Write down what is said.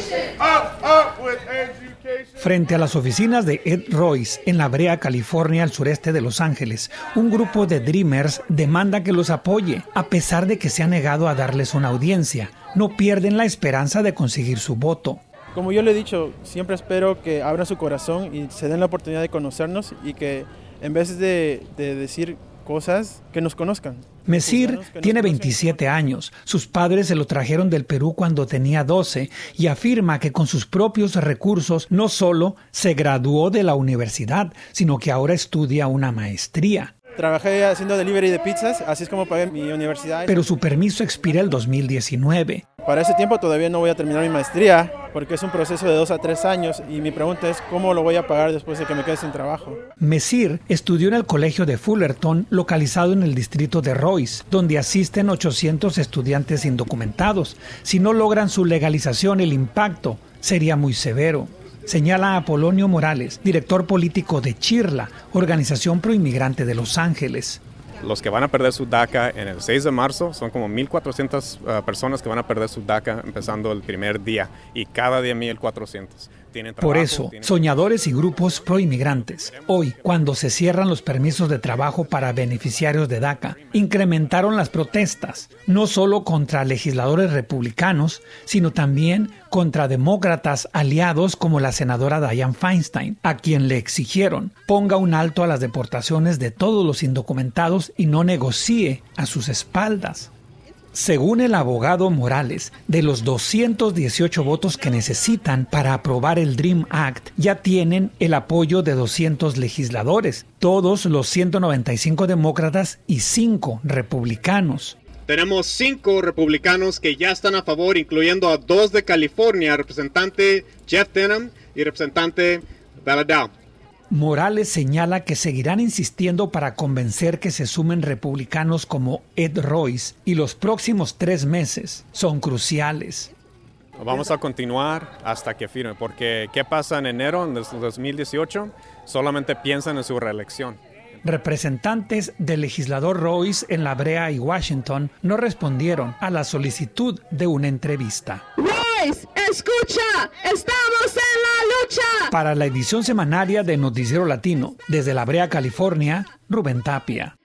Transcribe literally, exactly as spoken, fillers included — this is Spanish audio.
Frente a las oficinas de Ed Royce en La Brea, California, al sureste de Los Ángeles, un grupo de Dreamers demanda que los apoye, a pesar de que se ha negado a darles una audiencia. No pierden la esperanza de conseguir su voto. Como yo le he dicho, siempre espero que abran su corazón y se den la oportunidad de conocernos y que en vez de, de decir cosas, que nos conozcan. Messire tiene veintisiete años. Sus padres se lo trajeron del Perú cuando tenía doce y afirma que con sus propios recursos no solo se graduó de la universidad, sino que ahora estudia una maestría. Trabajé haciendo delivery de pizzas, así es como pagué mi universidad. Pero su permiso expira el dos mil diecinueve. Para ese tiempo todavía no voy a terminar mi maestría, porque es un proceso de dos a tres años y mi pregunta es cómo lo voy a pagar después de que me quede sin trabajo. Messire estudió en el colegio de Fullerton, localizado en el distrito de Royce, donde asisten ochocientos estudiantes indocumentados. Si no logran su legalización, el impacto sería muy severo. Señala Apolonio Morales, director político de CHIRLA, organización proinmigrante de Los Ángeles. Los que van a perder su DACA en el seis de marzo son como mil cuatrocientas uh, personas que van a perder su DACA empezando el primer día y cada día mil cuatrocientos. Tienen trabajo, Por eso, tienen... soñadores y grupos proinmigrantes, hoy, cuando se cierran los permisos de trabajo para beneficiarios de DACA, incrementaron las protestas, no solo contra legisladores republicanos, sino también contra demócratas aliados como la senadora Dianne Feinstein, a quien le exigieron ponga un alto a las deportaciones de todos los indocumentados y no negocie a sus espaldas. Según el abogado Morales, de los doscientos dieciocho votos que necesitan para aprobar el DREAM Act, ya tienen el apoyo de doscientos legisladores, todos los ciento noventa y cinco demócratas y cinco republicanos. Tenemos cinco republicanos que ya están a favor, incluyendo a dos de California, representante Jeff Denham y representante Valadao. Morales señala que seguirán insistiendo para convencer que se sumen republicanos como Ed Royce y los próximos tres meses son cruciales. Vamos a continuar hasta que firme, porque ¿qué pasa en enero de dos mil dieciocho? Solamente piensan en su reelección. Representantes del legislador Royce en La Brea y Washington no respondieron a la solicitud de una entrevista. Royce, escucha, estamos en la lucha. Para la edición semanaria de Noticiero Latino, desde La Brea, California, Rubén Tapia.